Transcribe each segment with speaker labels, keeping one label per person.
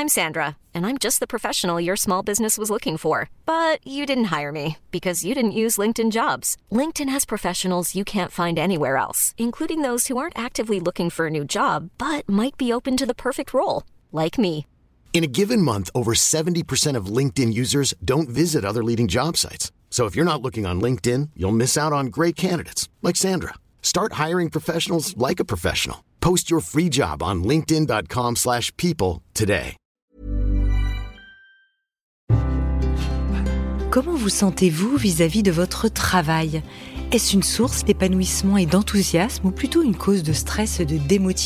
Speaker 1: I'm Sandra, and I'm just the professional your small business was looking for. But you didn't hire me because you didn't use LinkedIn Jobs. LinkedIn has professionals you can't find anywhere else, including those who aren't actively looking for a new job, but might be open to the perfect role, like me.
Speaker 2: In a given month, over 70% of LinkedIn users don't visit other leading job sites. So if you're not looking on LinkedIn, you'll miss out on great candidates like Sandra. Start hiring professionals like a professional. Post your free job on linkedin.com/people today.
Speaker 3: Comment vous sentez-vous vis-à-vis de votre travail ? Est-ce une source d'épanouissement et d'enthousiasme ou plutôt une cause de stress et de démotivation ?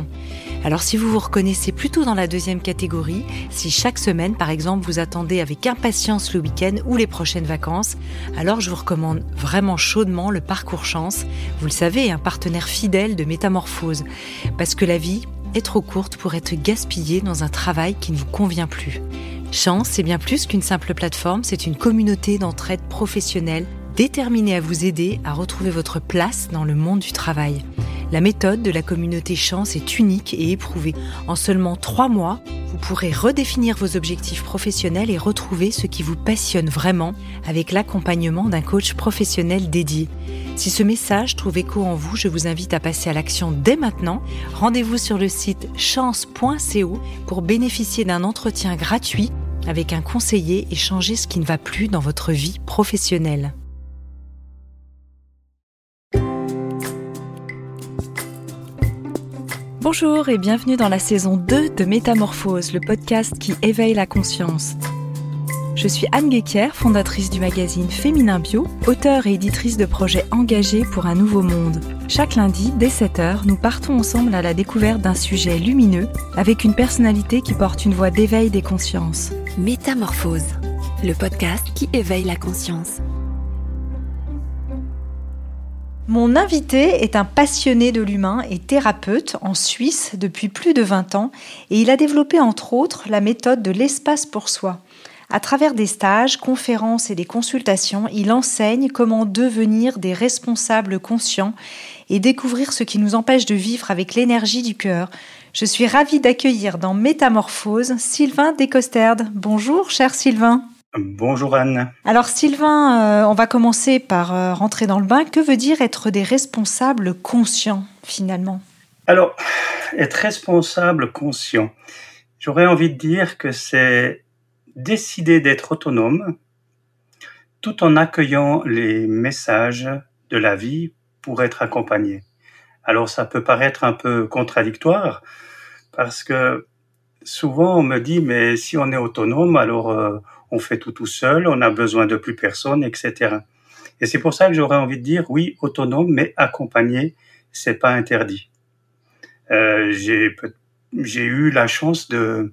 Speaker 3: Alors si vous vous reconnaissez plutôt dans la deuxième catégorie, si chaque semaine par exemple vous attendez avec impatience le week-end ou les prochaines vacances, alors je vous recommande vraiment chaudement le Parcours Chance. Vous le savez, un partenaire fidèle de Métamorphose. Parce que la vie est trop courte pour être gaspillée dans un travail qui ne vous convient plus. Chance, c'est bien plus qu'une simple plateforme, c'est une communauté d'entraide professionnelle déterminée à vous aider à retrouver votre place dans le monde du travail. La méthode de la communauté Chance est unique et éprouvée. En seulement 3 mois, vous pourrez redéfinir vos objectifs professionnels et retrouver ce qui vous passionne vraiment avec l'accompagnement d'un coach professionnel dédié. Si ce message trouve écho en vous, je vous invite à passer à l'action dès maintenant. Rendez-vous sur le site chance.co pour bénéficier d'un entretien gratuit avec un conseiller et changer ce qui ne va plus dans votre vie professionnelle. Bonjour et bienvenue dans la saison 2 de Métamorphose, le podcast qui éveille la conscience. Je suis Anne Guéquière, fondatrice du magazine Féminin Bio, auteure et éditrice de projets engagés pour un nouveau monde. Chaque lundi, dès 7h, nous partons ensemble à la découverte d'un sujet lumineux avec une personnalité qui porte une voix d'éveil des consciences.
Speaker 4: Métamorphose, le podcast qui éveille la conscience.
Speaker 3: Mon invité est un passionné de l'humain et thérapeute en Suisse depuis plus de 20 ans et il a développé entre autres la méthode de l'espace pour soi. À travers des stages, conférences et des consultations, il enseigne comment devenir des responsables conscients et découvrir ce qui nous empêche de vivre avec l'énergie du cœur. Je suis ravie d'accueillir dans Métamorphose Sylvain Descosterde. Bonjour cher Sylvain.
Speaker 5: Bonjour Anne.
Speaker 3: Alors Sylvain, on va commencer par rentrer dans le bain. Que veut dire être des responsables conscients finalement ?
Speaker 5: Alors, être responsable conscient, j'aurais envie de dire que c'est décider d'être autonome tout en accueillant les messages de la vie pour être accompagné. Alors ça peut paraître un peu contradictoire parce que souvent on me dit mais si on est autonome alors on fait tout seul, on a besoin de plus personne, etc. Et c'est pour ça que j'aurais envie de dire oui, autonome, mais accompagné, c'est pas interdit. J'ai eu la chance de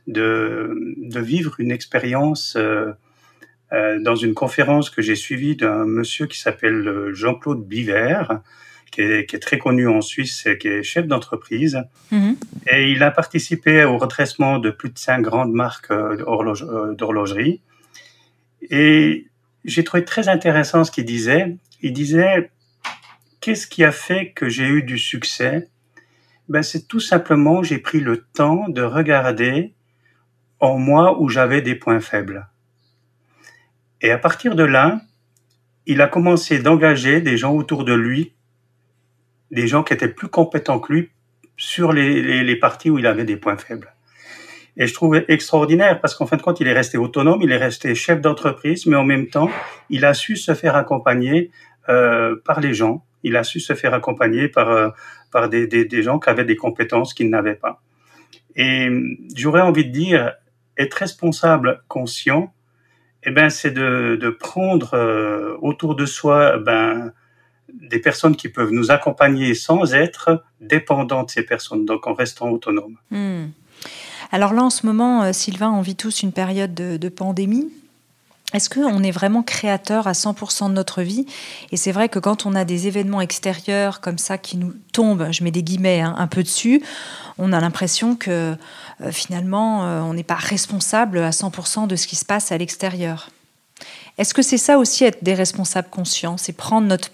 Speaker 5: vivre une expérience dans une conférence que j'ai suivie d'un monsieur qui s'appelle Jean-Claude Biver, qui est très connu en Suisse, qui est chef d'entreprise. Mmh. Et il a participé au redressement de plus de 5 grandes marques d'horlogerie. Et j'ai trouvé très intéressant ce qu'il disait. Il disait, qu'est-ce qui a fait que j'ai eu du succès ? C'est tout simplement, j'ai pris le temps de regarder en moi où j'avais des points faibles. Et à partir de là, il a commencé d'engager des gens autour de lui, des gens qui étaient plus compétents que lui sur les parties où il avait des points faibles. Et je trouvais extraordinaire parce qu'en fin de compte, il est resté autonome, il est resté chef d'entreprise, mais en même temps, il a su se faire accompagner par les gens. Il a su se faire accompagner par des gens qui avaient des compétences qu'il n'avait pas. Et j'aurais envie de dire, être responsable conscient, c'est de prendre autour de soi des personnes qui peuvent nous accompagner sans être dépendants de ces personnes, donc en restant autonomes.
Speaker 3: Alors là, en ce moment, Sylvain, on vit tous une période de pandémie. Est-ce qu'on est vraiment créateur à 100% de notre vie ? Et c'est vrai que quand on a des événements extérieurs comme ça qui nous tombent, je mets des guillemets un peu dessus, on a l'impression que finalement, on n'est pas responsable à 100% de ce qui se passe à l'extérieur. Est-ce que c'est ça aussi être des responsables conscients, c'est prendre notre part ?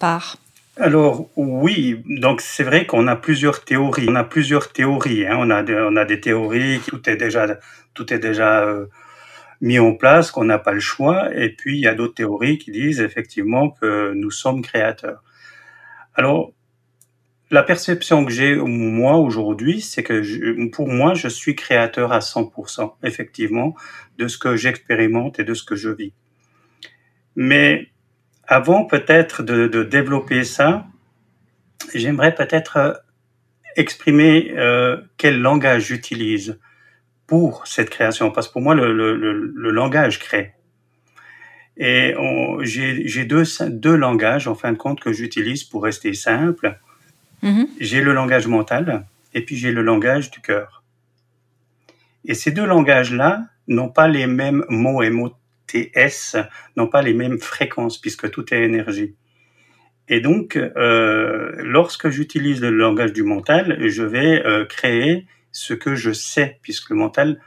Speaker 5: Alors oui, donc c'est vrai qu'on a plusieurs théories. Hein. On a des théories, tout est déjà mis en place, qu'on n'a pas le choix. Et puis il y a d'autres théories qui disent effectivement que nous sommes créateurs. Alors la perception que j'ai moi aujourd'hui, c'est que pour moi, je suis créateur à 100%, effectivement, de ce que j'expérimente et de ce que je vis. Mais avant peut-être de développer ça, j'aimerais peut-être exprimer quel langage j'utilise pour cette création, parce que pour moi, le langage crée. Et j'ai deux langages, en fin de compte, que j'utilise pour rester simple. J'ai le langage mental et puis j'ai le langage du cœur. Et ces deux langages-là n'ont pas les mêmes mots, MOTS, n'ont pas les mêmes fréquences puisque tout est énergie. Et donc, lorsque j'utilise le langage du mental, je vais créer ce que je sais, puisque le mental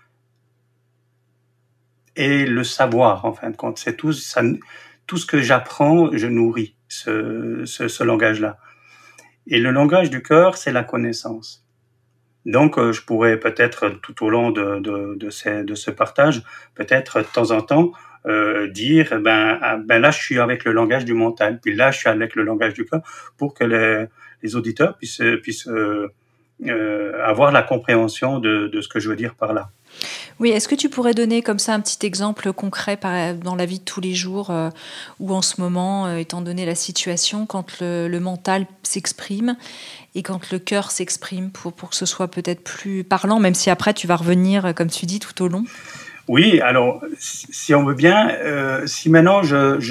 Speaker 5: est le savoir, en fin de compte. C'est tout ce que j'apprends, je nourris ce langage-là. Et le langage du cœur, c'est la connaissance. Donc, je pourrais peut-être, tout au long de ce partage, peut-être de temps en temps, dire, là, je suis avec le langage du mental, puis là, je suis avec le langage du cœur, pour que les auditeurs puissent avoir la compréhension de ce que je veux dire par là.
Speaker 3: Oui, est-ce que tu pourrais donner comme ça un petit exemple concret dans la vie de tous les jours ou en ce moment, étant donné la situation, quand le mental s'exprime et quand le cœur s'exprime pour que ce soit peut-être plus parlant, même si après tu vas revenir, comme tu dis, tout au long?
Speaker 5: Oui, alors, si on veut bien, si maintenant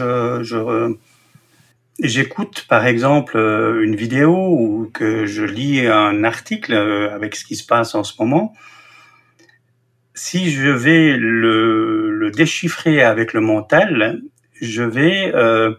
Speaker 5: j'écoute par exemple une vidéo ou que je lis un article avec ce qui se passe en ce moment, si je vais le déchiffrer avec le mental, je vais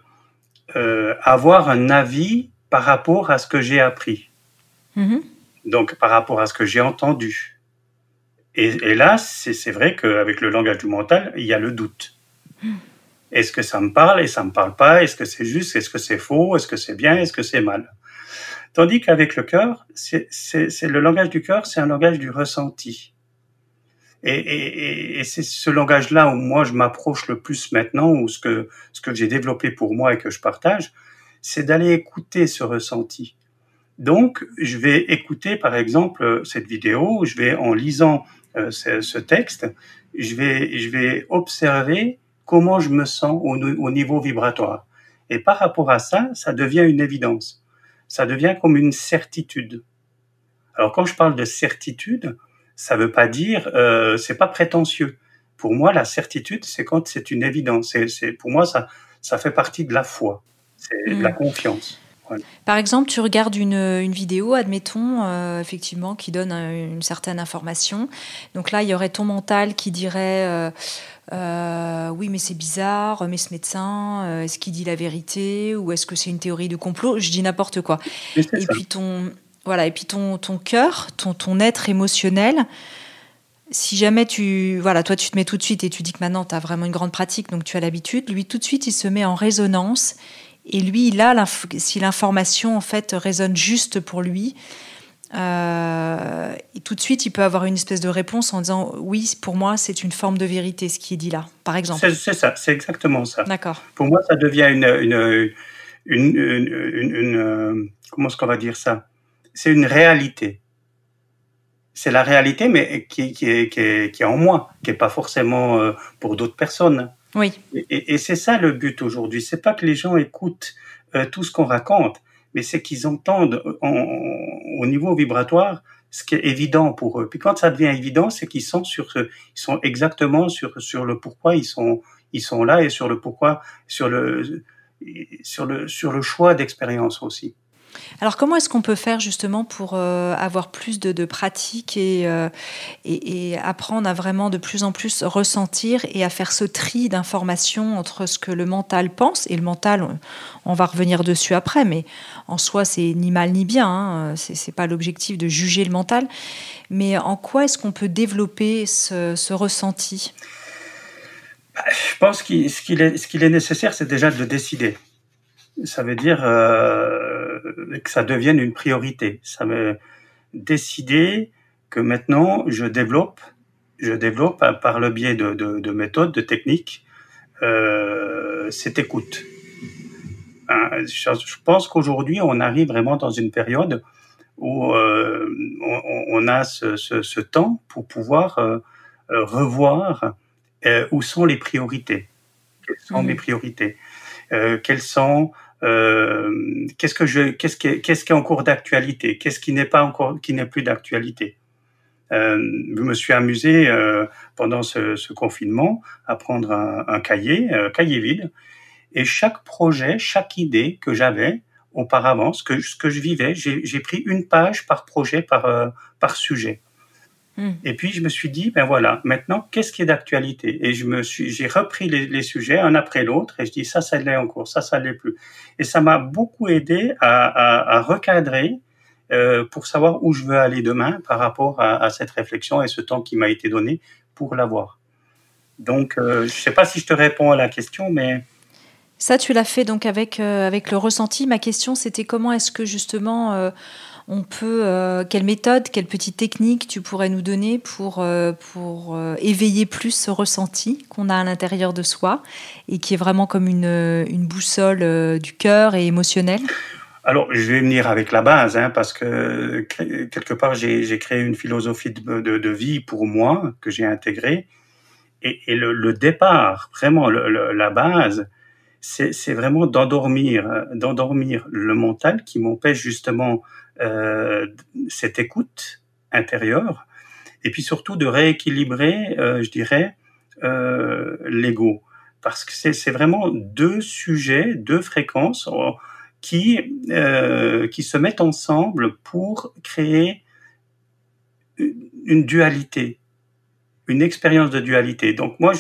Speaker 5: avoir un avis par rapport à ce que j'ai appris. Donc par rapport à ce que j'ai entendu. Et là, c'est vrai qu'avec le langage du mental, il y a le doute. Est-ce que ça me parle et ça me parle pas? Est-ce que c'est juste? Est-ce que c'est faux? Est-ce que c'est bien? Est-ce que c'est mal? Tandis qu'avec le cœur, c'est le langage du cœur, c'est un langage du ressenti. Et c'est ce langage-là où moi je m'approche le plus maintenant, ou ce que j'ai développé pour moi et que je partage, c'est d'aller écouter ce ressenti. Donc, je vais écouter, par exemple, cette vidéo, en lisant ce texte, je vais observer comment je me sens au niveau vibratoire. Et par rapport à ça, ça devient une évidence. Ça devient comme une certitude. Alors, quand je parle de certitude, ça veut pas dire, c'est pas prétentieux. Pour moi, la certitude, c'est quand c'est une évidence. Pour moi, ça fait partie de la foi. C'est de la confiance. Voilà.
Speaker 3: Par exemple, tu regardes une vidéo, admettons, effectivement, qui donne une certaine information. Donc là, il y aurait ton mental qui dirait oui, mais c'est bizarre, mais ce médecin, est-ce qu'il dit la vérité ou est-ce que c'est une théorie de complot? Je dis n'importe quoi. Et puis ton cœur, ton être émotionnel, si jamais toi tu te mets tout de suite et tu dis que maintenant tu as vraiment une grande pratique, donc tu as l'habitude, lui tout de suite il se met en résonance et lui si l'information en fait résonne juste pour lui, et tout de suite il peut avoir une espèce de réponse en disant oui, pour moi c'est une forme de vérité ce qui est dit là, par exemple.
Speaker 5: C'est ça, c'est exactement ça.
Speaker 3: D'accord.
Speaker 5: Pour moi ça devient une comment est-ce qu'on va dire ça? C'est une réalité. C'est la réalité, mais qui est en moi, qui est pas forcément pour d'autres personnes.
Speaker 3: Oui.
Speaker 5: Et c'est ça le but aujourd'hui. C'est pas que les gens écoutent tout ce qu'on raconte, mais c'est qu'ils entendent au niveau vibratoire ce qui est évident pour eux. Puis quand ça devient évident, c'est qu'ils sont ils sont exactement sur le pourquoi ils sont là et sur le pourquoi, sur le choix d'expérience aussi.
Speaker 3: Alors comment est-ce qu'on peut faire justement pour avoir plus de pratique et apprendre à vraiment de plus en plus ressentir et à faire ce tri d'informations entre ce que le mental pense, et le mental, on va revenir dessus après, mais en soi c'est ni mal ni bien, hein, c'est pas l'objectif de juger le mental, mais en quoi est-ce qu'on peut développer ce ressenti?
Speaker 5: Je pense ce qu'il est nécessaire, c'est déjà de le décider. Ça veut dire que ça devienne une priorité. Ça me décider que maintenant je développe par le biais de méthodes, de techniques, cette écoute. Je pense qu'aujourd'hui on arrive vraiment dans une période où on a ce temps pour pouvoir revoir où sont les priorités. Quelles sont mes priorités? Quelles sont qu'est-ce qui est en cours d'actualité? Qu'est-ce qui n'est plus d'actualité? Je me suis amusé pendant ce confinement à prendre un cahier vide, et chaque projet, chaque idée que j'avais auparavant, ce que je vivais, j'ai pris une page par projet, par sujet. Et puis je me suis dit, ben voilà, maintenant qu'est-ce qui est d'actualité? Et j'ai repris les sujets un après l'autre, et je dis ça l'est en cours, ça l'est plus. Et ça m'a beaucoup aidé à recadrer pour savoir où je veux aller demain par rapport à cette réflexion et ce temps qui m'a été donné pour l'avoir. Donc je sais pas si je te réponds à la question, mais
Speaker 3: ça tu l'as fait donc avec le ressenti. Ma question c'était comment est-ce que justement on peut, quelle méthode, quelle petite technique tu pourrais nous donner pour éveiller plus ce ressenti qu'on a à l'intérieur de soi et qui est vraiment comme une boussole du cœur et émotionnelle?
Speaker 5: Alors, je vais venir avec la base, parce que quelque part, j'ai créé une philosophie de vie pour moi que j'ai intégrée. Et le départ, vraiment, la base, c'est vraiment d'endormir le mental qui m'empêche justement cette écoute intérieure, et puis surtout de rééquilibrer, je dirais, l'ego, parce que c'est vraiment deux sujets, deux fréquences qui se mettent ensemble pour créer une dualité, une expérience de dualité. Donc moi,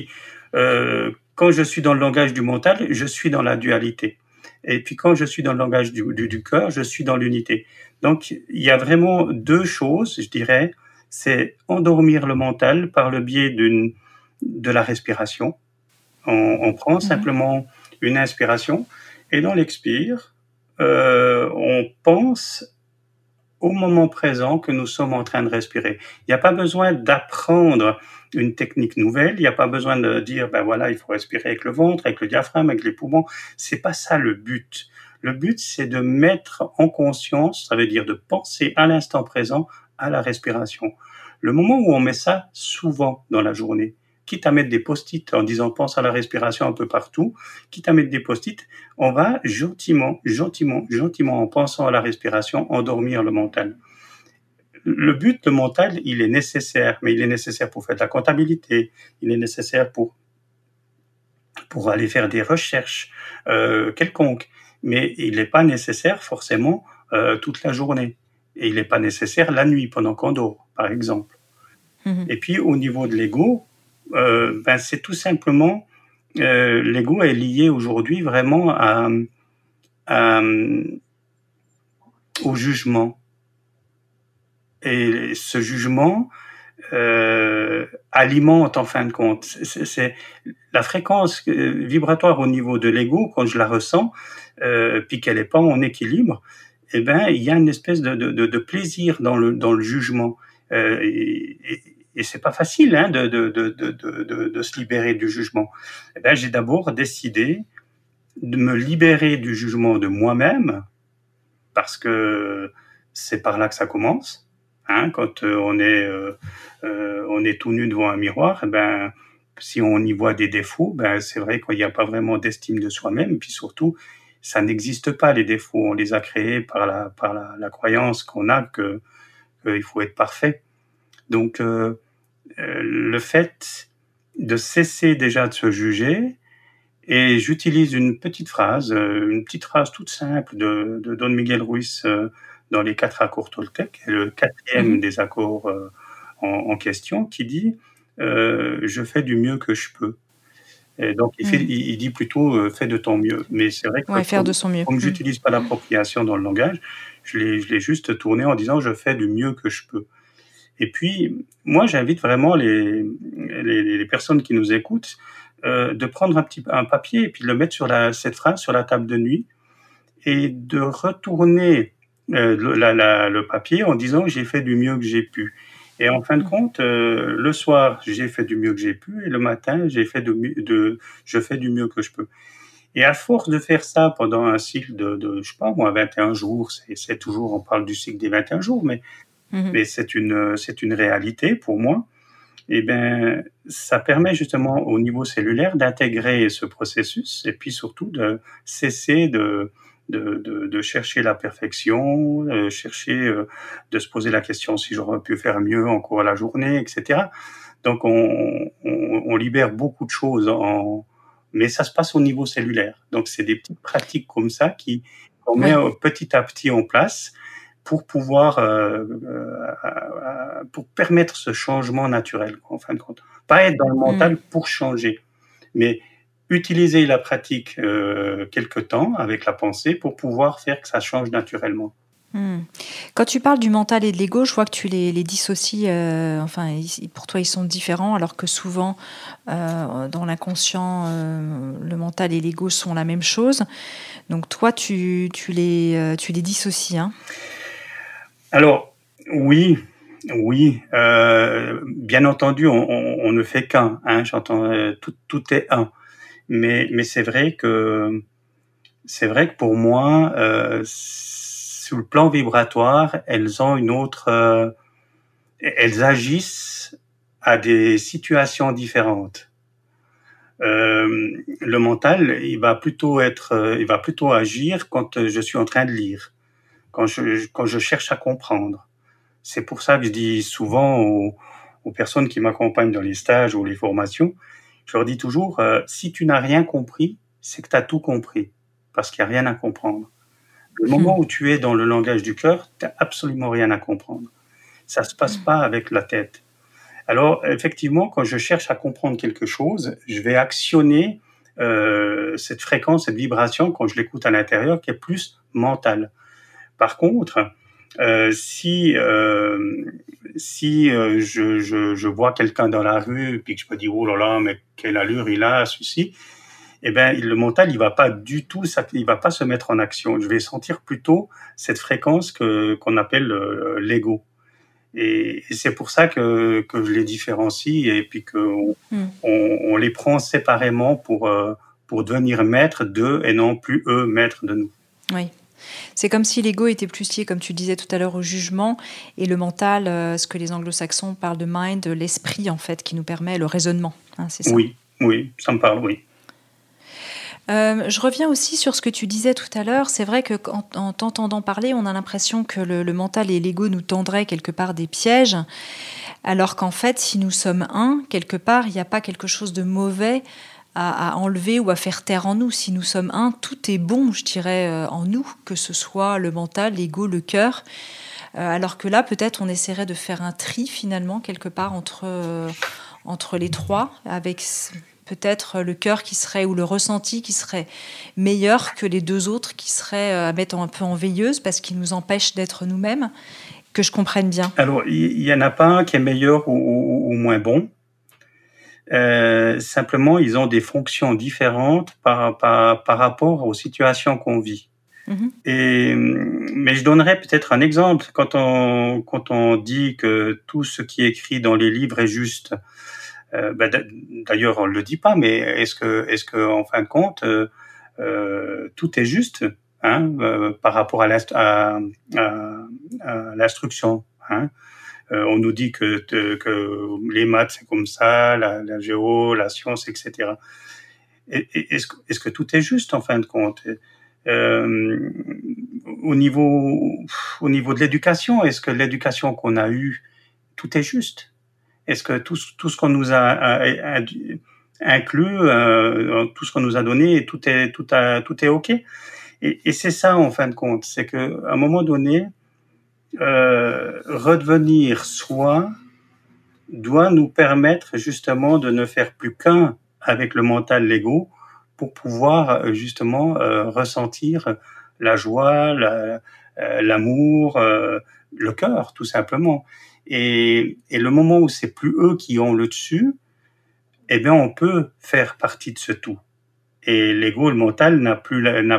Speaker 5: quand je suis dans le langage du mental, je suis dans la dualité. Et puis quand je suis dans le langage du cœur, je suis dans l'unité. Donc il y a vraiment deux choses, je dirais, c'est endormir le mental par le biais de la respiration. On prend simplement une inspiration, et dans l'expire, on pense au moment présent que nous sommes en train de respirer. Il n'y a pas besoin d'apprendre une technique nouvelle, il n'y a pas besoin de dire, ben voilà, il faut respirer avec le ventre, avec le diaphragme, avec les poumons. C'est pas ça le but. Le but, c'est de mettre en conscience, ça veut dire de penser à l'instant présent à la respiration. Le moment où on met ça souvent dans la journée, quitte à mettre des post-it en disant pense à la respiration un peu partout, quitte à mettre des post-it, on va gentiment, en pensant à la respiration, endormir le mental. Le but, le mental, il est nécessaire, mais il est nécessaire pour faire de la comptabilité, il est nécessaire pour aller faire des recherches quelconques, mais il n'est pas nécessaire forcément toute la journée, et il n'est pas nécessaire la nuit pendant qu'on dort, par exemple. Et puis au niveau de l'ego, c'est tout simplement l'ego est lié aujourd'hui vraiment au jugement, et ce jugement alimente en fin de compte. C'est la fréquence vibratoire au niveau de l'ego, quand je la ressens, puis qu'elle n'est pas en équilibre, il y a une espèce de plaisir dans le jugement, et c'est pas facile de se libérer du jugement. J'ai d'abord décidé de me libérer du jugement de moi-même, parce que c'est par là que ça commence. Quand on est tout nu devant un miroir, si on y voit des défauts, c'est vrai qu'il n'y a pas vraiment d'estime de soi-même. Et puis surtout, ça n'existe pas, les défauts. On les a créés par la croyance qu'on a qu'il faut être parfait. Donc, le fait de cesser déjà de se juger, et j'utilise une petite phrase toute simple de Don Miguel Ruiz dans les 4 accords Toltec, le 4e des accords en question, qui dit je fais du mieux que je peux. Et donc il dit plutôt fais de ton mieux. Mais c'est vrai que
Speaker 3: faire de son mieux.
Speaker 5: Comme j'utilise pas l'appropriation dans le langage, je l'ai juste tourné en disant je fais du mieux que je peux. Et puis moi j'invite vraiment les personnes qui nous écoutent de prendre un papier et puis de le mettre cette phrase sur la table de nuit, et de retourner le papier en disant que j'ai fait du mieux que j'ai pu. Et en fin de compte, le soir, j'ai fait du mieux que j'ai pu, et le matin, je fais du mieux que je peux. Et à force de faire ça pendant un cycle de je sais pas moi, 21 jours, c'est toujours, on parle du cycle des 21 jours, mais c'est une réalité pour moi. Eh ben, ça permet justement au niveau cellulaire d'intégrer ce processus et puis surtout de cesser de chercher la perfection, de se poser la question si j'aurais pu faire mieux en cours à la journée, etc. Donc on libère beaucoup de choses mais ça se passe au niveau cellulaire. Donc c'est des petites pratiques comme ça qu'on met petit à petit en place pour pouvoir pour permettre ce changement naturel, en fin de compte. Pas être dans le mental pour changer, mais utiliser la pratique quelque temps avec la pensée pour pouvoir faire que ça change naturellement.
Speaker 3: Quand tu parles du mental et de l'ego, je vois que tu les dissocies, pour toi ils sont différents, alors que souvent dans l'inconscient, le mental et l'ego sont la même chose. Donc toi tu les dissocies, hein?
Speaker 5: Alors oui, bien entendu, on ne fait qu'un, hein, j'entends, tout est un. Mais c'est vrai que pour moi, sur le plan vibratoire, elles ont elles agissent à des situations différentes. Le mental, il va plutôt agir quand je suis en train de lire, quand je cherche à comprendre. C'est pour ça que je dis souvent aux personnes qui m'accompagnent dans les stages ou les formations, je leur dis toujours, si tu n'as rien compris, c'est que tu as tout compris, parce qu'il n'y a rien à comprendre. Le moment où tu es dans le langage du cœur, tu n'as absolument rien à comprendre. Ça ne se passe pas avec la tête. Alors, effectivement, quand je cherche à comprendre quelque chose, je vais actionner cette fréquence, cette vibration, quand je l'écoute à l'intérieur, qui est plus mentale. Par contre, si je vois quelqu'un dans la rue puis que je me dis oh là là, mais quelle allure il a, celui-ci, eh ben le mental il va pas du tout il va pas se mettre en action. Je vais sentir plutôt cette fréquence qu'on appelle l'ego. Et c'est pour ça que je les différencie et puis que on les prend séparément pour devenir maître d'eux et non plus eux maîtres de nous.
Speaker 3: Oui. C'est comme si l'ego était plus lié, comme tu disais tout à l'heure, au jugement, et le mental, ce que les anglo-saxons parlent de mind, l'esprit en fait, qui nous permet le raisonnement. Hein, c'est ça?
Speaker 5: Oui, ça me parle, oui.
Speaker 3: Je reviens aussi sur ce que tu disais tout à l'heure. C'est vrai qu'en t'entendant parler, on a l'impression que le mental et l'ego nous tendraient quelque part des pièges, alors qu'en fait, si nous sommes un, quelque part, il n'y a pas quelque chose de mauvais à enlever ou à faire taire en nous. Si nous sommes un, tout est bon, je dirais, en nous, que ce soit le mental, l'ego, le cœur. Alors que là, peut-être, on essaierait de faire un tri, finalement, quelque part, entre les trois, avec peut-être le cœur qui serait, ou le ressenti qui serait meilleur que les deux autres, qui seraient à mettre un peu en veilleuse, parce qu'ils nous empêchent d'être nous-mêmes, que je comprenne bien.
Speaker 5: Alors, il n'y en a pas un qui est meilleur ou moins bon. Simplement, ils ont des fonctions différentes par rapport aux situations qu'on vit. Mais je donnerais peut-être un exemple. Quand on dit que tout ce qui est écrit dans les livres est juste, d'ailleurs on le dit pas, mais est-ce que en fin de compte tout est juste, hein, par rapport à l'instruction, hein? On nous dit que les maths c'est comme ça, la géo, la science, etc. Est-ce que tout est juste en fin de compte? Au niveau de l'éducation, est-ce que l'éducation qu'on a eue, tout est juste? Est-ce que tout ce qu'on nous a inclus, tout ce qu'on nous a donné, tout est OK? Et c'est ça en fin de compte, c'est que à un moment donné, redevenir soi doit nous permettre justement de ne faire plus qu'un avec le mental, l'ego, pour pouvoir justement ressentir la joie, l'amour, le cœur, tout simplement. Et le moment où c'est plus eux qui ont le dessus, eh bien on peut faire partie de ce tout. Et l'ego, le mental, n'a plus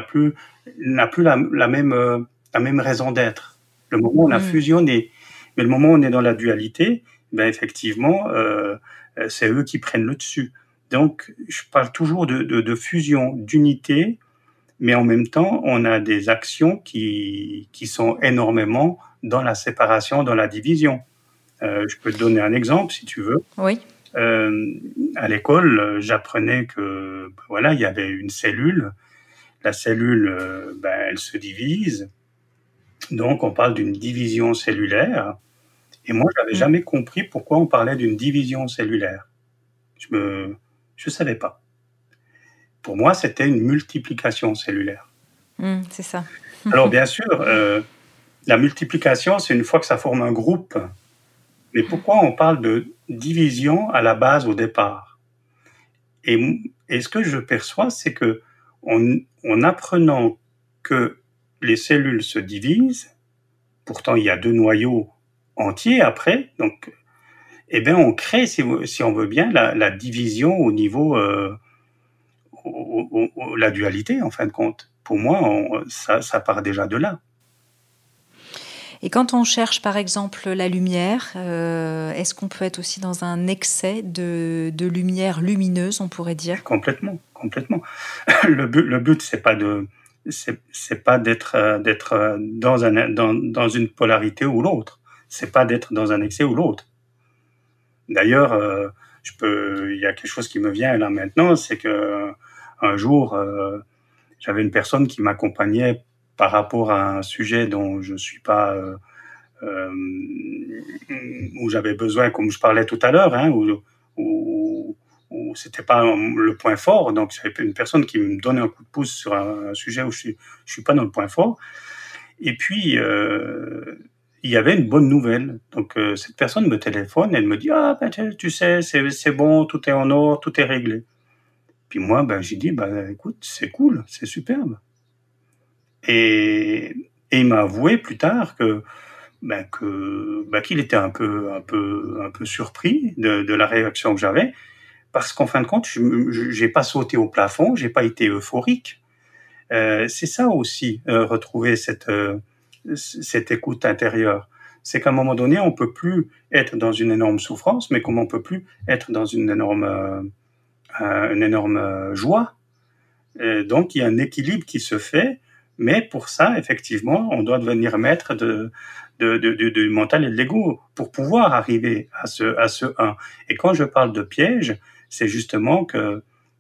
Speaker 5: la même raison d'être. Le moment où on a fusionné, mais le moment où on est dans la dualité, ben effectivement, c'est eux qui prennent le dessus. Donc, je parle toujours de fusion, d'unité, mais en même temps, on a des actions qui sont énormément dans la séparation, dans la division. Je peux te donner un exemple, si tu veux.
Speaker 3: Oui.
Speaker 5: À l'école, j'apprenais que voilà, il y avait une cellule. La cellule, elle se divise. Donc, on parle d'une division cellulaire. Et moi, j'avais jamais compris pourquoi on parlait d'une division cellulaire. Je savais pas. Pour moi, c'était une multiplication cellulaire.
Speaker 3: C'est ça.
Speaker 5: Alors, bien sûr, la multiplication, c'est une fois que ça forme un groupe. Mais pourquoi on parle de division à la base, au départ? Et ce que je perçois, c'est que en apprenant que les cellules se divisent, pourtant il y a 2 noyaux entiers après, donc, on crée, si on veut bien, la division au niveau, la dualité, en fin de compte. Pour moi, ça part déjà de là.
Speaker 3: Et quand on cherche, par exemple, la lumière, est-ce qu'on peut être aussi dans un excès de lumière lumineuse, on pourrait dire?
Speaker 5: Complètement. Le but, c'est pas d'être dans une polarité ou l'autre. C'est pas d'être dans un excès ou l'autre. D'ailleurs, il y a quelque chose qui me vient là maintenant, c'est que un jour, j'avais une personne qui m'accompagnait par rapport à un sujet dont je suis pas, où j'avais besoin, comme je parlais tout à l'heure, où c'était pas le point fort. Donc, j'avais une personne qui me donnait un coup de pouce sur un sujet où je suis pas dans le point fort. Et puis, il y avait une bonne nouvelle. Donc, cette personne me téléphone, elle me dit, tu sais, c'est bon, tout est en ordre, tout est réglé. Puis moi, j'ai dit, écoute, c'est cool, c'est superbe. Et il m'a avoué plus tard qu'il était un peu surpris de la réaction que j'avais, parce qu'en fin de compte, j'ai pas sauté au plafond, j'ai pas été euphorique. C'est ça aussi, retrouver cette écoute intérieure. C'est qu'à un moment donné, on peut plus être dans une énorme souffrance, mais comme on peut plus être dans une énorme joie. Donc, il y a un équilibre qui se fait, mais pour ça, effectivement, on doit devenir maître du mental et de l'ego pour pouvoir arriver à ce 1. Et quand je parle de piège, c'est justement que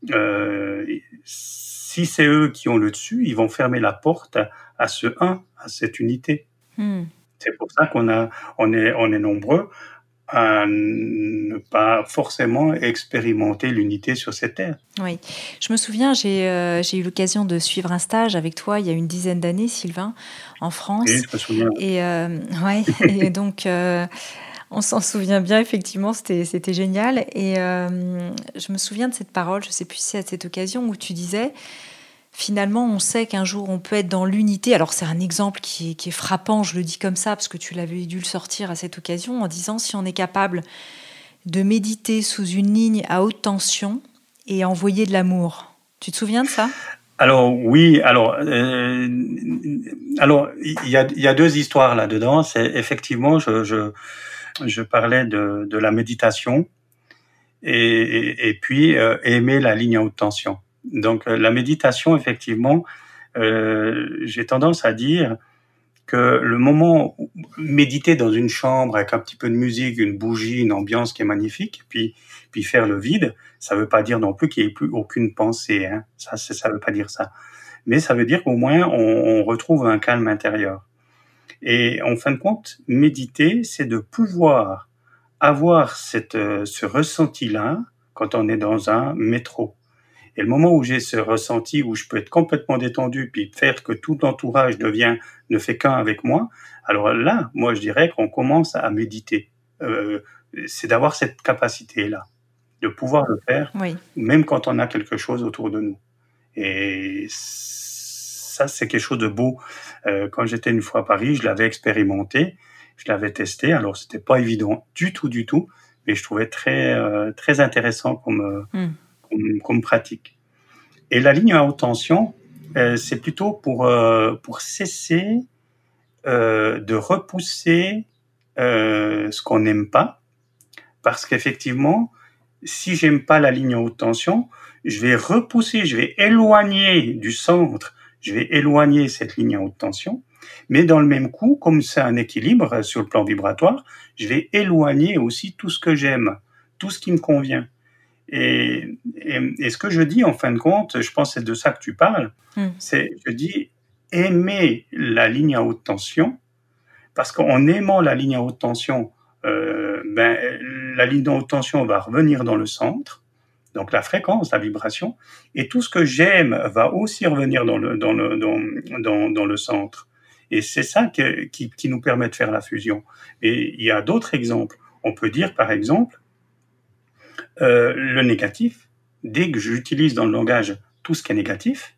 Speaker 5: si c'est eux qui ont le dessus, ils vont fermer la porte à ce 1, à cette unité. C'est pour ça qu'on est nombreux à ne pas forcément expérimenter l'unité sur cette terre.
Speaker 3: Oui, je me souviens, j'ai eu l'occasion de suivre un stage avec toi il y a une dizaine d'années, Sylvain, en France.
Speaker 5: Oui, je me souviens.
Speaker 3: Et donc, on s'en souvient bien, effectivement, c'était génial. Et je me souviens de cette parole, je ne sais plus si c'est à cette occasion, où tu disais... Finalement, on sait qu'un jour, on peut être dans l'unité. Alors, c'est un exemple qui est frappant, je le dis comme ça, parce que tu l'avais dû le sortir à cette occasion, en disant si on est capable de méditer sous une ligne à haute tension et envoyer de l'amour. Tu te souviens de ça ?
Speaker 5: Alors, oui. Alors, il y a 2 histoires là-dedans. C'est effectivement, je parlais de la méditation et puis aimer la ligne à haute tension. Donc, la méditation, effectivement, j'ai tendance à dire que le moment où méditer dans une chambre avec un petit peu de musique, une bougie, une ambiance qui est magnifique, puis faire le vide, ça veut pas dire non plus qu'il n'y ait plus aucune pensée, hein. Ça veut pas dire ça. Mais ça veut dire qu'au moins, on retrouve un calme intérieur. Et en fin de compte, méditer, c'est de pouvoir avoir ce ressenti-là quand on est dans un métro. Et le moment où j'ai ce ressenti, où je peux être complètement détendu, puis faire que tout l'entourage ne fait qu'un avec moi, alors là, moi, je dirais qu'on commence à méditer. C'est d'avoir cette capacité-là, de pouvoir le faire, même quand on a quelque chose autour de nous. Et ça, c'est quelque chose de beau. Quand j'étais une fois à Paris, je l'avais expérimenté, je l'avais testé. Alors, c'était pas évident du tout, mais je trouvais très, très intéressant comme pratique. Et la ligne à haute tension, c'est plutôt pour cesser de repousser ce qu'on n'aime pas, parce qu'effectivement, si j'aime pas la ligne à haute tension, je vais repousser, je vais éloigner du centre, je vais éloigner cette ligne à haute tension, mais dans le même coup, comme c'est un équilibre sur le plan vibratoire, je vais éloigner aussi tout ce que j'aime, tout ce qui me convient. Et ce que je dis, en fin de compte, je pense que c'est de ça que tu parles, je dis aimer la ligne à haute tension, parce qu'en aimant la ligne à haute tension, la ligne à haute tension va revenir dans le centre, donc la fréquence, la vibration, et tout ce que j'aime va aussi revenir dans le centre. Et c'est ça qui nous permet de faire la fusion. Et il y a d'autres exemples. On peut dire, par exemple, le négatif. Dès que j'utilise dans le langage tout ce qui est négatif,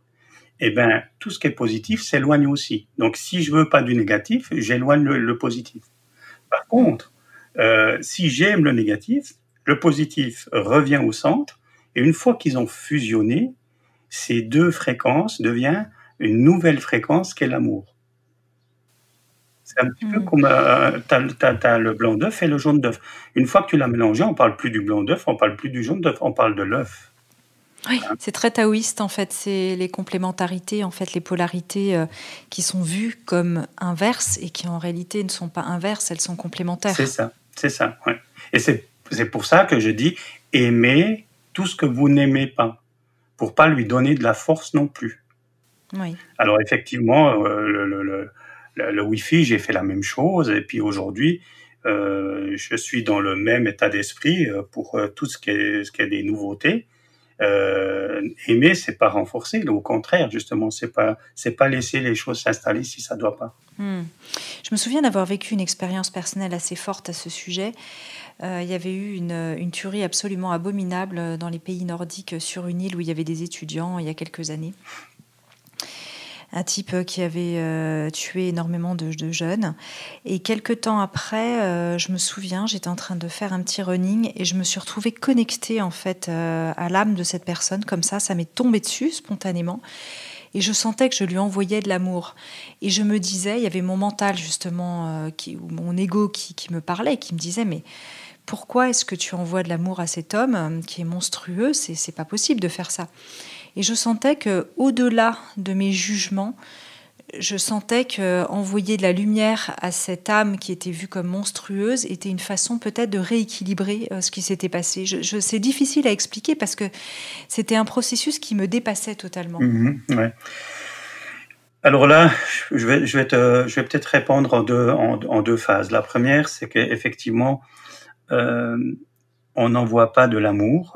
Speaker 5: tout ce qui est positif s'éloigne aussi. Donc, si je veux pas du négatif, j'éloigne le positif. Par contre, si j'aime le négatif, le positif revient au centre, et une fois qu'ils ont fusionné, ces deux fréquences deviennent une nouvelle fréquence qu'est l'amour. C'est un petit peu comme t'as le blanc d'œuf et le jaune d'œuf. Une fois que tu l'as mélangé, on parle plus du blanc d'œuf, on parle plus du jaune d'œuf, on parle de l'œuf.
Speaker 3: Oui, c'est très taoïste en fait, c'est les complémentarités, en fait, les polarités qui sont vues comme inverses et qui en réalité ne sont pas inverses, elles sont complémentaires.
Speaker 5: C'est ça, ouais. Et c'est pour ça que je dis aimez tout ce que vous n'aimez pas, pour pas lui donner de la force non plus.
Speaker 3: Oui.
Speaker 5: Alors effectivement, le Wi-Fi, j'ai fait la même chose, et puis aujourd'hui, je suis dans le même état d'esprit pour tout ce qui est des nouveautés. Aimer, c'est pas renforcer, au contraire, justement, c'est pas laisser les choses s'installer si ça doit pas.
Speaker 3: Je me souviens d'avoir vécu une expérience personnelle assez forte à ce sujet. Il y avait eu une tuerie absolument abominable dans les pays nordiques sur une île où il y avait des étudiants il y a quelques années. Un type qui avait tué énormément de jeunes. Et quelques temps après, je me souviens, j'étais en train de faire un petit running et je me suis retrouvée connectée en fait à l'âme de cette personne. Comme ça m'est tombé dessus spontanément. Et je sentais que je lui envoyais de l'amour. Et je me disais, il y avait mon mental justement, ou mon ego qui me parlait, qui me disait, mais pourquoi est-ce que tu envoies de l'amour à cet homme qui est monstrueux ? C'est pas possible de faire ça. Et je sentais que, au-delà de mes jugements, je sentais que envoyer de la lumière à cette âme qui était vue comme monstrueuse était une façon peut-être de rééquilibrer ce qui s'était passé. C'est difficile à expliquer parce que c'était un processus qui me dépassait totalement.
Speaker 5: Ouais. Alors là, je vais peut-être répondre en deux phases. La première, c'est qu'effectivement, on n'envoie pas de l'amour.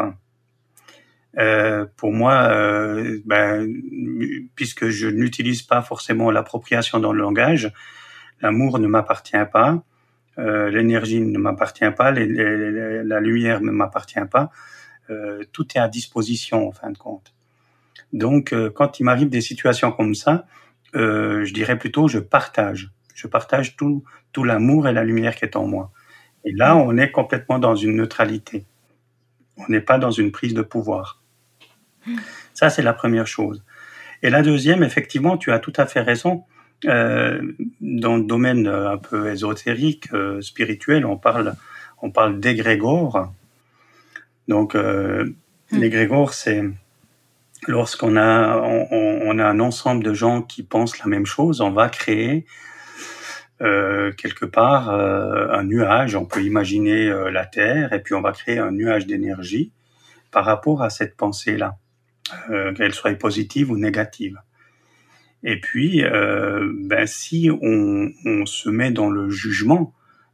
Speaker 5: Pour moi, puisque je n'utilise pas forcément l'appropriation dans le langage, l'amour ne m'appartient pas, l'énergie ne m'appartient pas, la lumière ne m'appartient pas, tout est à disposition en fin de compte. Donc, quand il m'arrive des situations comme ça, je dirais plutôt je partage tout l'amour et la lumière qui est en moi. Et là, on est complètement dans une neutralité. On n'est pas dans une prise de pouvoir. Ça, c'est la première chose. Et la deuxième, effectivement, tu as tout à fait raison. Dans le domaine un peu ésotérique, spirituel, on parle d'égrégore. Donc, l'égrégore, c'est lorsqu'on on a un ensemble de gens qui pensent la même chose, on va créer quelque part un nuage. On peut imaginer la Terre, et puis on va créer un nuage d'énergie par rapport à cette pensée-là. Qu'elle soit positive ou négative. Et puis, si on se met dans le jugement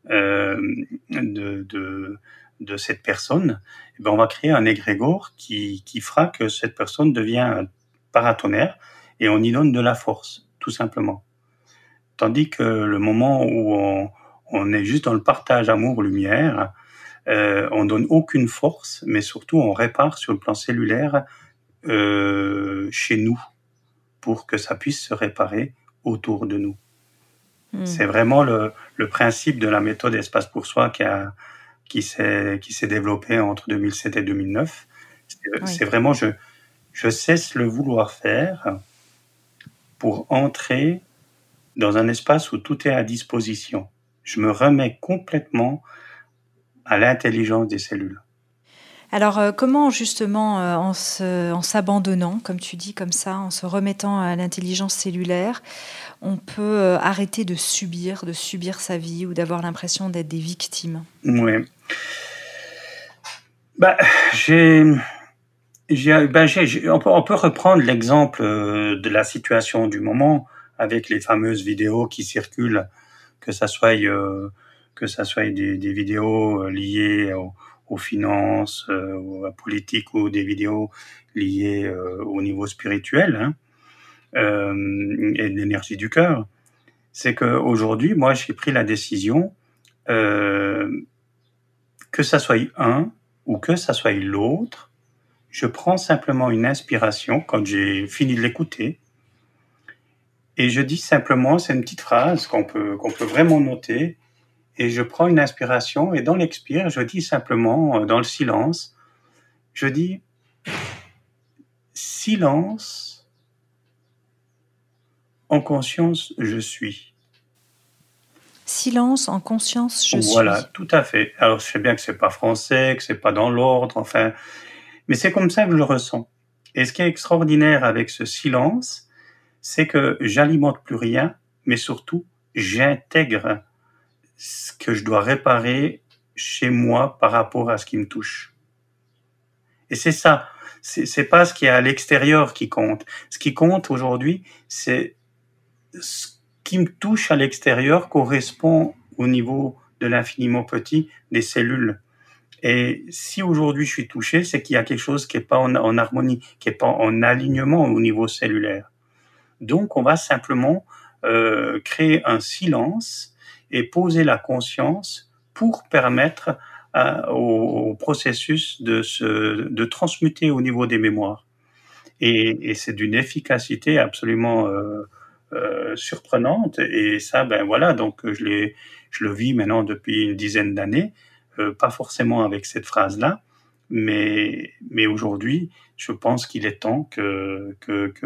Speaker 5: de cette personne, on va créer un égrégore qui fera que cette personne devient un paratonnerre et on y donne de la force, tout simplement. Tandis que le moment où on est juste dans le partage amour-lumière, on donne aucune force, mais surtout on répare sur le plan cellulaire chez nous pour que ça puisse se réparer autour de nous. C'est vraiment le principe de la méthode Espace pour Soi qui s'est développée entre 2007 et 2009. C'est vraiment je cesse le vouloir faire pour entrer dans un espace où tout est à disposition. Je me remets complètement à l'intelligence des cellules.
Speaker 3: Alors, comment justement, en s'abandonnant, comme tu dis, comme ça, en se remettant à l'intelligence cellulaire, on peut arrêter de subir sa vie ou d'avoir l'impression d'être des victimes?
Speaker 5: Oui. On peut reprendre l'exemple de la situation du moment avec les fameuses vidéos qui circulent, que ça soit des vidéos liées aux finances, à la politique, ou des vidéos liées au niveau spirituel, hein, et de l'énergie du cœur. C'est qu'aujourd'hui, moi, j'ai pris la décision, que ça soit un ou que ça soit l'autre, je prends simplement une inspiration quand j'ai fini de l'écouter, et je dis simplement, c'est une petite phrase qu'on peut vraiment noter, et je prends une inspiration, et dans l'expire, je dis simplement, dans le silence, je dis « Silence, en conscience, je suis ».
Speaker 3: Silence, en conscience, je suis.
Speaker 5: Voilà, tout à fait. Alors, je sais bien que c'est pas français, que c'est pas dans l'ordre, enfin, mais c'est comme ça que je le ressens. Et ce qui est extraordinaire avec ce silence, c'est que j'alimente plus rien, mais surtout, j'intègre ce que je dois réparer chez moi par rapport à ce qui me touche. Et c'est ça. C'est pas ce qui est à l'extérieur qui compte. Ce qui compte aujourd'hui, c'est ce qui me touche à l'extérieur correspond au niveau de l'infiniment petit des cellules. Et si aujourd'hui je suis touché, c'est qu'il y a quelque chose qui est pas en harmonie, qui est pas en alignement au niveau cellulaire. Donc, on va simplement créer un silence et poser la conscience pour permettre au processus de transmuter au niveau des mémoires. Et c'est d'une efficacité absolument surprenante. Et ça, ben voilà, donc je le vis maintenant depuis une dizaine d'années, pas forcément avec cette phrase-là, mais aujourd'hui, je pense qu'il est temps que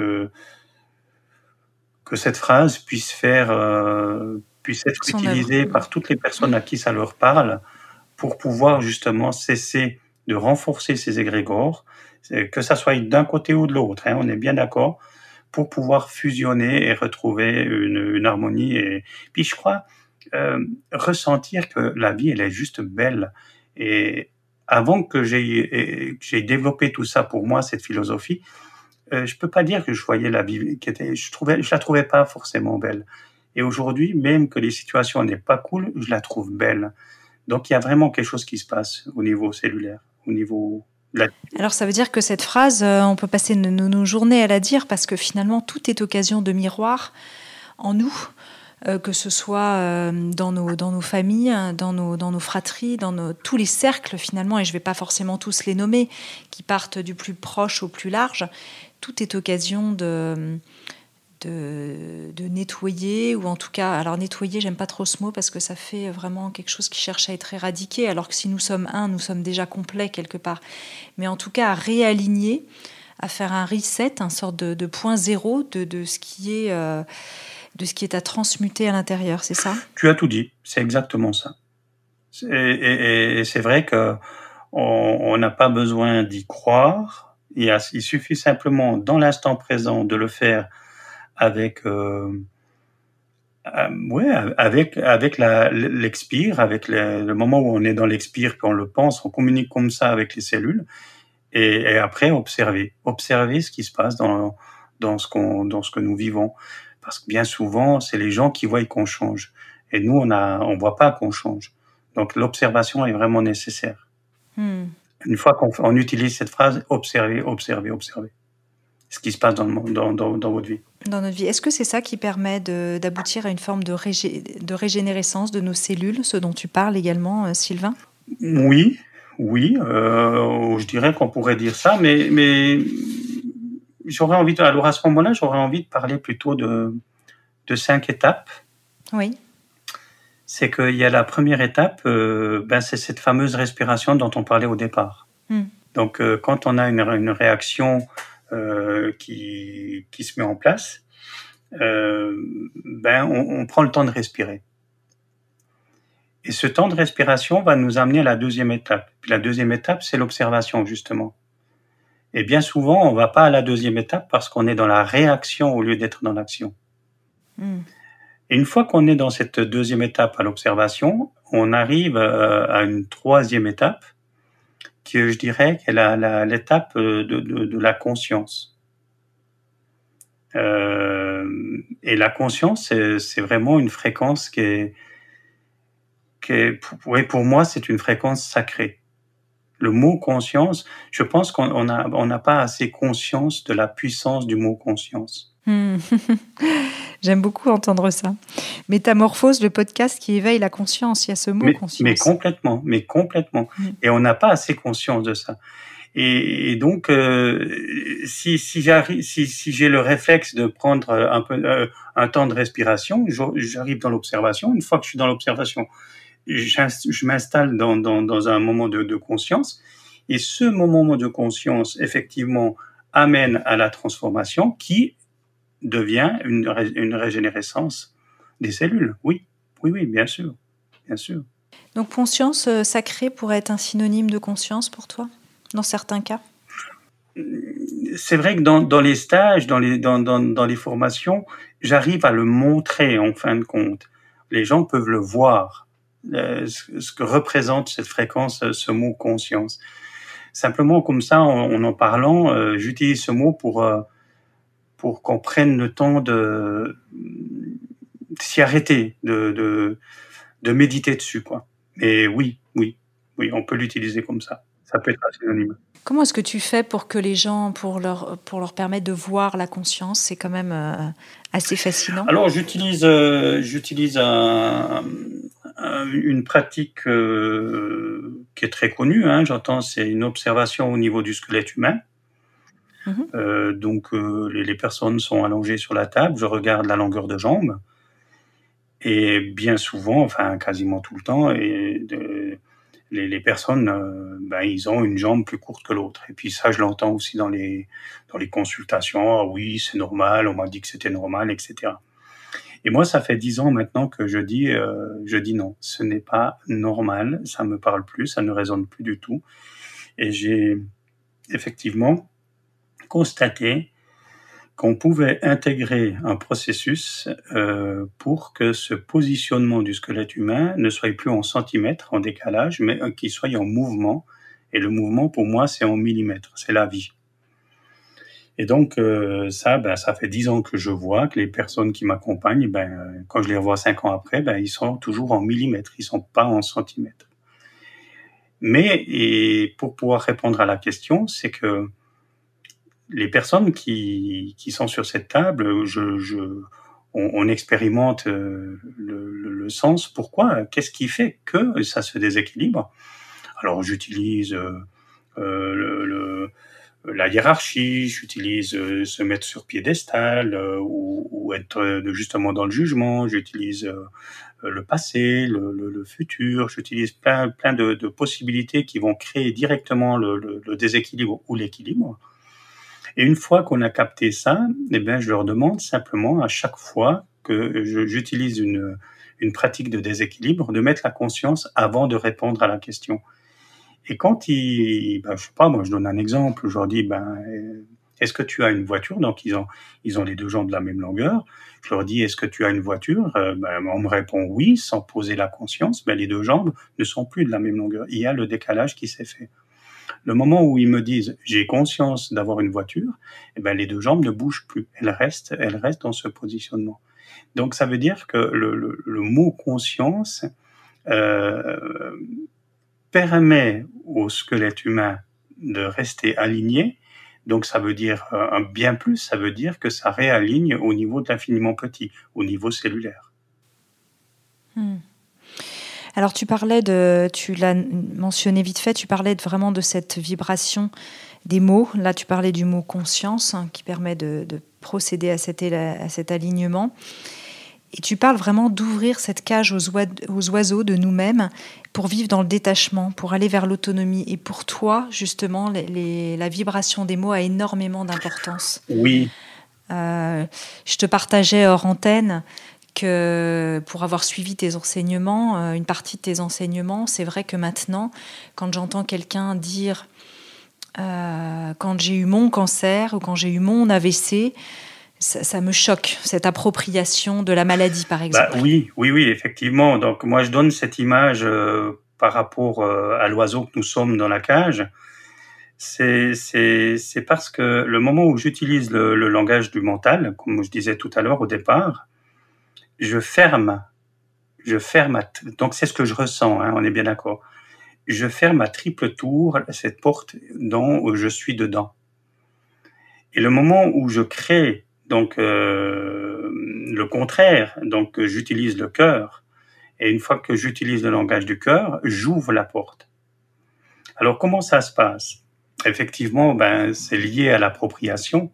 Speaker 5: cette phrase puisse être utilisée par toutes les personnes à qui ça leur parle, pour pouvoir justement cesser de renforcer ces égrégores, que ça soit d'un côté ou de l'autre, hein, on est bien d'accord, pour pouvoir fusionner et retrouver une harmonie. Et puis je crois ressentir que la vie, elle est juste belle. Et avant que j'ai développé tout ça pour moi, cette philosophie, je peux pas dire que je voyais la vie je la trouvais pas forcément belle. Et aujourd'hui, même que les situations n'est pas cool, je la trouve belle. Donc il y a vraiment quelque chose qui se passe au niveau cellulaire, au niveau de la...
Speaker 3: Alors ça veut dire que cette phrase, on peut passer nos journées à la dire, parce que finalement tout est occasion de miroir en nous, que ce soit dans nos familles, dans nos fratries, dans tous les cercles finalement, et je ne vais pas forcément tous les nommer, qui partent du plus proche au plus large. Tout est occasion de nettoyer, ou en tout cas, alors nettoyer, j'aime pas trop ce mot parce que ça fait vraiment quelque chose qui cherche à être éradiqué, alors que si nous sommes nous sommes déjà complets quelque part. Mais en tout cas, à réaligner, à faire un reset, une sorte de point zéro de ce qui est à transmuter à l'intérieur, c'est ça ?
Speaker 5: Tu as tout dit, c'est exactement ça. Et c'est vrai que on n'a pas besoin d'y croire. Il suffit simplement, dans l'instant présent, de le faire avec l'expire, avec le moment où on est dans l'expire, qu'on le pense, on communique comme ça avec les cellules, et après observer ce qui se passe dans ce que nous vivons, parce que bien souvent c'est les gens qui voient qu'on change, et nous on voit pas qu'on change. Donc l'observation est vraiment nécessaire. Une fois qu'on utilise cette phrase, observer ce qui se passe dans votre vie.
Speaker 3: Dans notre vie. Est-ce que c'est ça qui permet d'aboutir à une forme de régénérescence de nos cellules, ce dont tu parles également, Sylvain ?
Speaker 5: Oui, je dirais qu'on pourrait dire ça, mais j'aurais envie alors à ce moment-là, j'aurais envie de parler plutôt de 5 étapes.
Speaker 3: Oui.
Speaker 5: C'est qu'il y a la première étape, c'est cette fameuse respiration dont on parlait au départ. Donc, quand on a une réaction qui se met en place, on prend le temps de respirer. Et ce temps de respiration va nous amener à la deuxième étape. Puis la deuxième étape, c'est l'observation, justement. Et bien souvent, on ne va pas à la deuxième étape parce qu'on est dans la réaction au lieu d'être dans l'action. Et une fois qu'on est dans cette deuxième étape à l'observation, on arrive à une troisième étape qui, je dirais, est l'étape de la conscience. Et la conscience, c'est vraiment une fréquence qui est pour moi, c'est une fréquence sacrée. Le mot conscience, je pense qu'on n'a pas assez conscience de la puissance du mot conscience.
Speaker 3: J'aime beaucoup entendre ça. Métamorphose, le podcast qui éveille la conscience, il y a ce mot conscience.
Speaker 5: Mais complètement. Et on n'a pas assez conscience de ça. Et donc, si j'ai le réflexe de prendre un temps de respiration, j'arrive dans l'observation. Une fois que je suis dans l'observation, je m'installe dans un moment de conscience. Et ce moment de conscience, effectivement, amène à la transformation qui devient une régénérescence des cellules. Oui, bien sûr.
Speaker 3: Donc, conscience sacrée pourrait être un synonyme de conscience pour toi, dans certains cas?
Speaker 5: C'est vrai que dans les stages, dans les formations, j'arrive à le montrer en fin de compte. Les gens peuvent le voir, ce que représente cette fréquence, ce mot conscience. Simplement, comme ça, en parlant, j'utilise ce mot pour qu'on prenne le temps de s'y arrêter, de méditer dessus, quoi. Et oui, on peut l'utiliser comme ça. Ça peut être un synonyme.
Speaker 3: Comment est-ce que tu fais pour que les gens, pour leur permettre de voir la conscience? C'est quand même assez fascinant.
Speaker 5: Alors, j'utilise une pratique qui est très connue, j'entends, c'est une observation au niveau du squelette humain. Donc, les personnes sont allongées sur la table, je regarde la longueur de jambe, et bien souvent, enfin quasiment tout le temps, les personnes, ils ont une jambe plus courte que l'autre. Et puis ça, je l'entends aussi dans les consultations. Ah oui, c'est normal, on m'a dit que c'était normal, etc. Et moi, ça fait 10 ans maintenant que je dis non, ce n'est pas normal, ça me parle plus, ça ne résonne plus du tout. Et j'ai effectivement constaté qu'on pouvait intégrer un processus pour que ce positionnement du squelette humain ne soit plus en centimètres, en décalage, mais qu'il soit en mouvement. Et le mouvement, pour moi, c'est en millimètres, c'est la vie. Et donc, ça fait 10 ans que je vois que les personnes qui m'accompagnent, quand je les revois 5 ans après, ils sont toujours en millimètres, ils sont pas en centimètres. Mais, et pour pouvoir répondre à la question, c'est que les personnes qui sont sur cette table, on expérimente le sens. Pourquoi? Qu'est-ce qui fait que ça se déséquilibre? Alors, j'utilise la hiérarchie, j'utilise se mettre sur piédestal ou être justement dans le jugement, j'utilise le passé, le futur, j'utilise plein de possibilités qui vont créer directement le déséquilibre ou l'équilibre. Et une fois qu'on a capté ça, je leur demande simplement à chaque fois que j'utilise une pratique de déséquilibre, de mettre la conscience avant de répondre à la question. Et quand je sais pas, moi je donne un exemple, je leur dis, est-ce que tu as une voiture? Donc ils ont les deux jambes de la même longueur. Je leur dis, est-ce que tu as une voiture? On me répond oui, sans poser la conscience. Les deux jambes ne sont plus de la même longueur. Il y a le décalage qui s'est fait. Le moment où ils me disent j'ai conscience d'avoir une voiture, les deux jambes ne bougent plus, elles restent dans ce positionnement. Donc ça veut dire que le mot conscience permet au squelette humain de rester aligné. Donc ça veut dire bien plus, ça veut dire que ça réaligne au niveau de l'infiniment petit, au niveau cellulaire.
Speaker 3: Alors tu l'as mentionné vite fait, tu parlais vraiment de cette vibration des mots. Là tu parlais du mot conscience qui permet de procéder à cet alignement. Et tu parles vraiment d'ouvrir cette cage aux oiseaux de nous-mêmes pour vivre dans le détachement, pour aller vers l'autonomie. Et pour toi, justement, la vibration des mots a énormément d'importance.
Speaker 5: Oui.
Speaker 3: Je te partageais hors antenne que pour avoir suivi tes enseignements, une partie de tes enseignements, c'est vrai que maintenant, quand j'entends quelqu'un dire quand j'ai eu mon cancer ou quand j'ai eu mon AVC, ça me choque, cette appropriation de la maladie, par exemple.
Speaker 5: Oui, effectivement. Donc moi, je donne cette image par rapport à l'oiseau que nous sommes dans la cage. C'est parce que le moment où j'utilise le langage du mental, comme je disais tout à l'heure au départ, je ferme. Donc c'est ce que je ressens, on est bien d'accord. Je ferme à triple tour cette porte dont je suis dedans. Et le moment où je crée donc le contraire, donc j'utilise le cœur, et une fois que j'utilise le langage du cœur, j'ouvre la porte. Alors comment ça se passe ? Effectivement, c'est lié à l'appropriation.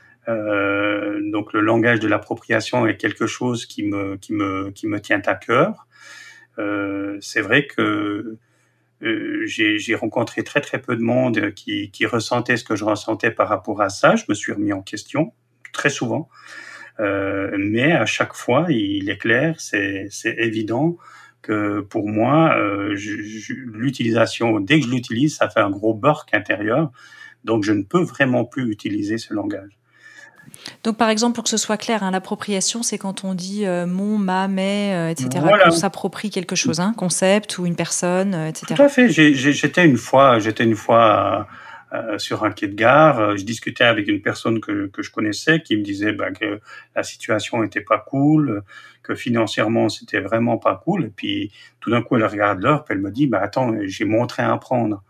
Speaker 5: Donc le langage de l'appropriation est quelque chose qui me tient à cœur. C'est vrai que j'ai rencontré très très peu de monde qui ressentait ce que je ressentais par rapport à ça. Je me suis remis en question très souvent, mais à chaque fois, il est clair, c'est évident que pour moi, l'utilisation, dès que je l'utilise, ça fait un gros burk intérieur, donc je ne peux vraiment plus utiliser ce langage.
Speaker 3: Donc, par exemple, pour que ce soit clair, l'appropriation, c'est quand on dit mon, ma, mes, etc.
Speaker 5: Voilà.
Speaker 3: Qu'on s'approprie quelque chose, un concept ou une personne, etc.
Speaker 5: Tout à fait. J'étais une fois sur un quai de gare. Je discutais avec une personne que je connaissais qui me disait que la situation était pas cool, que financièrement c'était vraiment pas cool. Et puis tout d'un coup, elle regarde l'heure, puis elle me dit attends, j'ai mon train à prendre.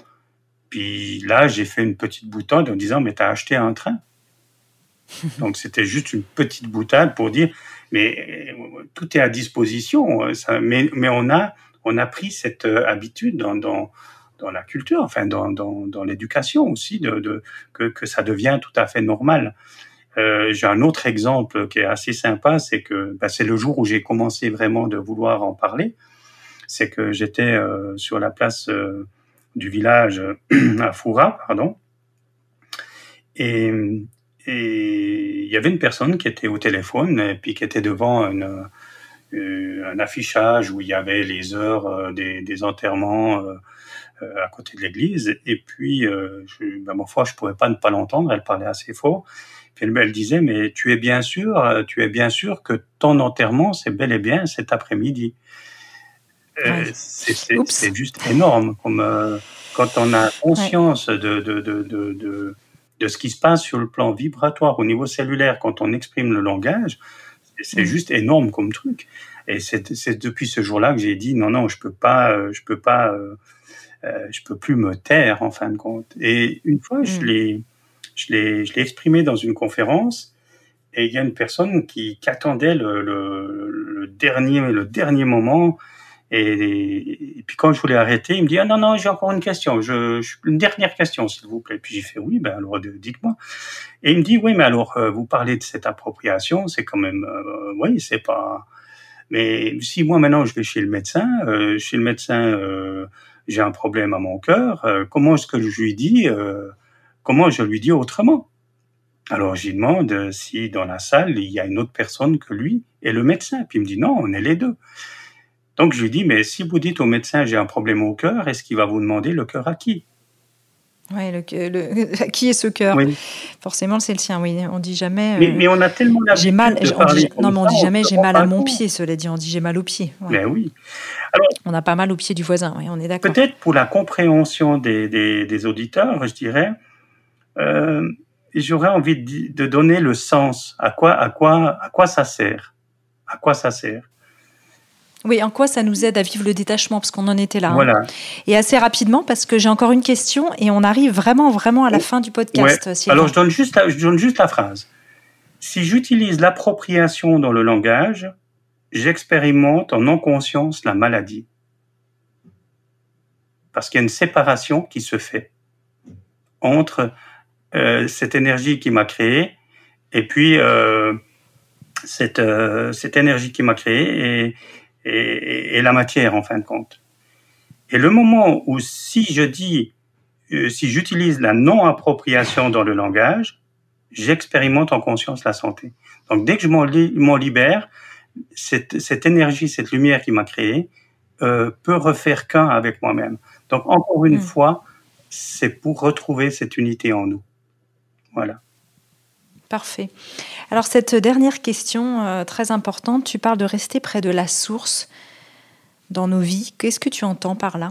Speaker 5: Puis là, j'ai fait une petite boutade en disant mais t'as acheté un train. Donc c'était juste une petite boutade pour dire mais tout est à disposition. Mais on a pris cette habitude dans la culture, enfin dans l'éducation aussi, que ça devient tout à fait normal. J'ai un autre exemple qui est assez sympa, c'est que c'est le jour où j'ai commencé vraiment de vouloir en parler. C'est que j'étais sur la place du village à Foura, et il y avait une personne qui était au téléphone et puis qui était devant un affichage où il y avait les heures des enterrements à côté de l'église. Et puis, ma foi, je pouvais pas ne pas l'entendre. Elle parlait assez fort. Puis elle disait, mais tu es bien sûr que ton enterrement, c'est bel et bien cet après-midi. C'est juste énorme. Comme quand on a conscience de ce qui se passe sur le plan vibratoire au niveau cellulaire, quand on exprime le langage, c'est juste énorme comme truc. Et c'est depuis ce jour-là que j'ai dit non, je peux plus me taire en fin de compte. Et une fois, je l'ai exprimé dans une conférence, et il y a une personne qui attendait le dernier moment. Et puis quand je voulais arrêter, il me dit non, j'ai encore une question, une dernière question s'il vous plaît. Puis j'ai fait oui, alors dites-moi. Et il me dit oui, mais alors vous parlez de cette appropriation, c'est quand même oui, c'est pas. Mais si moi maintenant je vais chez le médecin, j'ai un problème à mon cœur, comment est-ce que je lui dis autrement? Alors j'y demande si dans la salle il y a une autre personne que lui et le médecin. Puis il me dit non, on est les deux. Donc je lui dis, mais si vous dites au médecin j'ai un problème au cœur, est-ce qu'il va vous demander le cœur à qui ?
Speaker 3: Oui, qui est ce cœur ?
Speaker 5: Oui.
Speaker 3: Forcément, c'est le sien, oui. On dit jamais...
Speaker 5: mais on a tellement l'habitude de parler comme ça.
Speaker 3: On dit jamais j'ai mal à mon pied, cela dit. On dit j'ai mal au pied. Ouais.
Speaker 5: Mais oui. Alors,
Speaker 3: on n'a pas mal au pied du voisin, oui, on est d'accord.
Speaker 5: Peut-être pour la compréhension des auditeurs, je dirais, j'aurais envie de donner le sens. À quoi ça sert ? À quoi ça sert ?
Speaker 3: Oui, en quoi ça nous aide à vivre le détachement, parce qu'on en était là.
Speaker 5: Voilà.
Speaker 3: Et assez rapidement, parce que j'ai encore une question, et on arrive vraiment à la fin du podcast.
Speaker 5: Ouais. Alors, je donne juste la phrase. Si j'utilise l'appropriation dans le langage, j'expérimente en non-conscience la maladie. Parce qu'il y a une séparation qui se fait entre cette énergie qui m'a créé et puis cette énergie qui m'a créé et la matière en fin de compte. Et le moment où si j'utilise la non-appropriation dans le langage, j'expérimente en conscience la santé. Donc dès que je m'en libère, cette énergie, cette lumière qui m'a créé, peut refaire qu'un avec moi-même. Donc encore une fois, c'est pour retrouver cette unité en nous. Voilà.
Speaker 3: Parfait. Alors cette dernière question très importante, tu parles de rester près de la source dans nos vies. Qu'est-ce que tu entends par là ?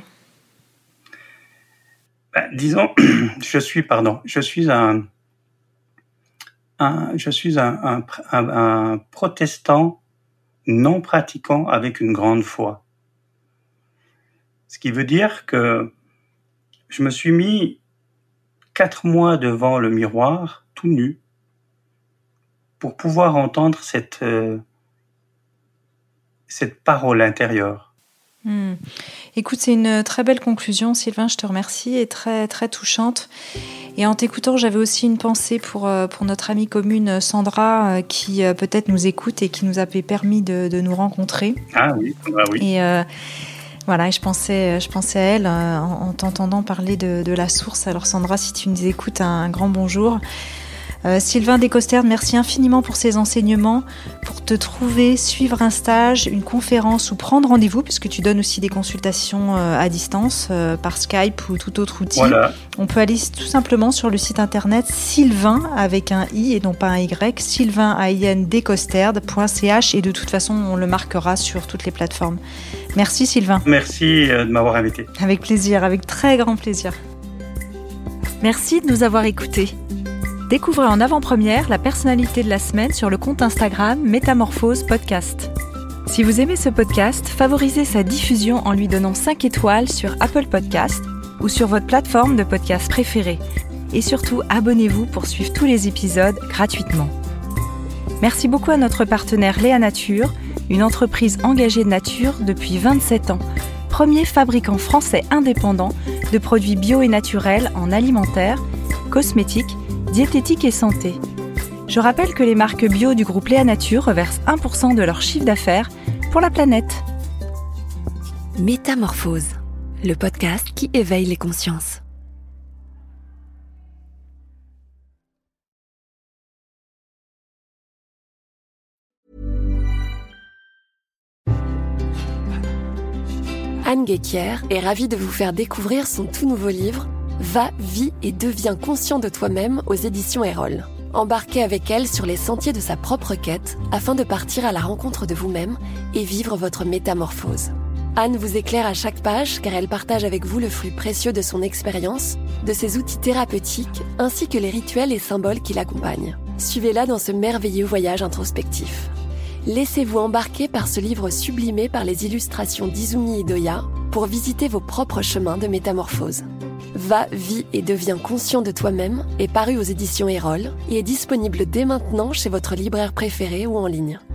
Speaker 5: Disons, je suis un protestant non pratiquant avec une grande foi. Ce qui veut dire que je me suis mis 4 mois devant le miroir, tout nu, pour pouvoir entendre cette parole intérieure.
Speaker 3: Écoute, c'est une très belle conclusion, Sylvain, je te remercie, et très, très touchante. Et en t'écoutant, j'avais aussi une pensée pour notre amie commune Sandra, qui peut-être nous écoute et qui nous avait permis de nous rencontrer.
Speaker 5: Ah oui, oui.
Speaker 3: Et voilà, je pensais à elle en t'entendant parler de la source. Alors Sandra, si tu nous écoutes, un grand bonjour. Sylvain Descosterde, merci infiniment pour ces enseignements. Pour te trouver, suivre un stage, une conférence ou prendre rendez-vous, puisque tu donnes aussi des consultations à distance par Skype ou tout autre outil.
Speaker 5: Voilà.
Speaker 3: On peut aller tout simplement sur le site internet Sylvain avec un i et non pas un y, sylvaindescosterde.ch, et de toute façon on le marquera sur toutes les plateformes. Merci Sylvain.
Speaker 5: Merci de m'avoir invité.
Speaker 3: Avec plaisir, avec très grand plaisir. Merci de nous avoir écoutés. Découvrez en avant-première la personnalité de la semaine sur le compte Instagram Métamorphose Podcast. Si vous aimez ce podcast, favorisez sa diffusion en lui donnant 5 étoiles sur Apple Podcast ou sur votre plateforme de podcast préférée. Et surtout, abonnez-vous pour suivre tous les épisodes gratuitement. Merci beaucoup à notre partenaire Léa Nature, une entreprise engagée de nature depuis 27 ans, premier fabricant français indépendant de produits bio et naturels en alimentaire, cosmétiques, diététique et santé. Je rappelle que les marques bio du groupe Léa Nature reversent 1% de leur chiffre d'affaires pour la planète.
Speaker 4: Métamorphose, le podcast qui éveille les consciences. Anne Guéquière est ravie de vous faire découvrir son tout nouveau livre Va, vis et deviens conscient de toi-même aux éditions Erol. Embarquez avec elle sur les sentiers de sa propre quête afin de partir à la rencontre de vous-même et vivre votre métamorphose. Anne vous éclaire à chaque page car elle partage avec vous le fruit précieux de son expérience, de ses outils thérapeutiques ainsi que les rituels et symboles qui l'accompagnent. Suivez-la dans ce merveilleux voyage introspectif. Laissez-vous embarquer par ce livre sublimé par les illustrations d'Izumi Idoya pour visiter vos propres chemins de métamorphose. Va, vis et deviens conscient de toi-même est paru aux éditions Erol et est disponible dès maintenant chez votre libraire préféré ou en ligne.